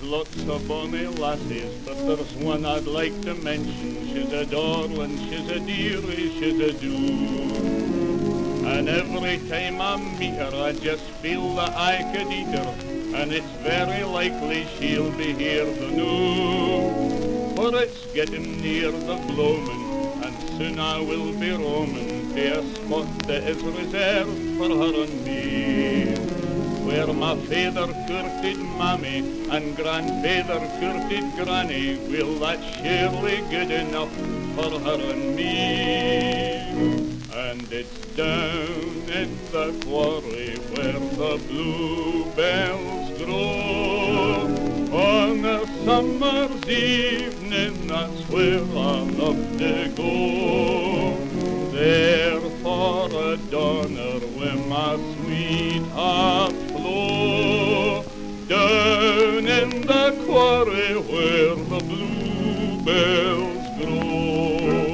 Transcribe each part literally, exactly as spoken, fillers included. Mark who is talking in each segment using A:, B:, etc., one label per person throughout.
A: lots of bonny lassies, but there's one I'd like to mention. She's a darling, she's a dearie, she's a do. And every time I meet her, I just feel that I could eat her, and it's very likely she'll be here the noo. For it's getting near the gloaming, and soon I will be roaming to a spot that is reserved for her and me, where my father courted mammy and grandfather courted granny. Well, that's surely good enough for her and me. And it's down in the quarry where the bluebells grow. On a summer's evening, that's where I love to go. There for a donner where my sweetheart flow. Down in the quarry where the bluebells grow.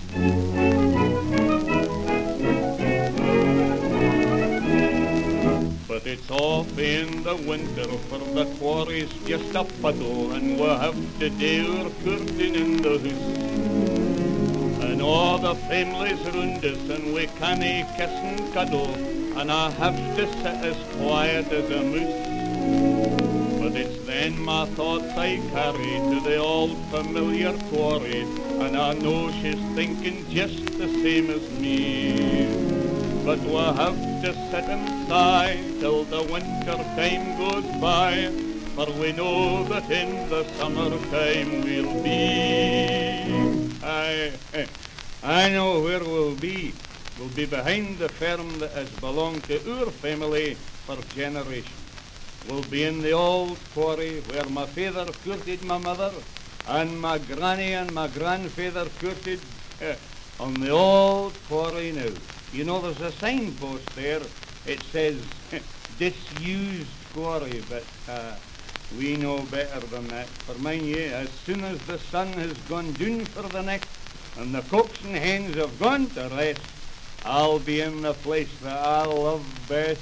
A: But it's off in the winter, for the quarry's just a puddle, and we'll have to do our courting in the house. And all the family's round us, and we cannae kiss and cuddle, and I have to sit as quiet as a mouse. But it's then my thoughts I carry to the old familiar quarry, and I know she's thinking just the same as me. But we'll have to sit and sigh till the winter time goes by, for we know that in the summertime we'll be. I, I know where we'll be. We'll be behind the farm that has belonged to our family for generations. We'll be in the old quarry where my father courted my mother, and my granny and my grandfather courted uh, on the old quarry now. You know, there's a signpost there. It says, disused quarry, but uh, we know better than that. For mind ye, as soon as the sun has gone down for the next, and the cocks and hens have gone to rest, I'll be in the place that I love best.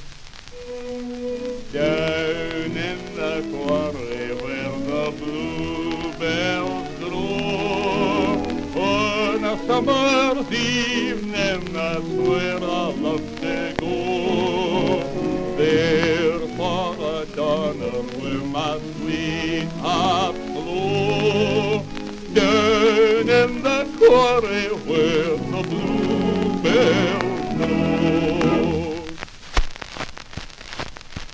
A: Down in the quarry where the bluebells grow. On a summer's evening, that's where I love to go. There for a donner where my sweetheart flow. Down in the quarry where the blue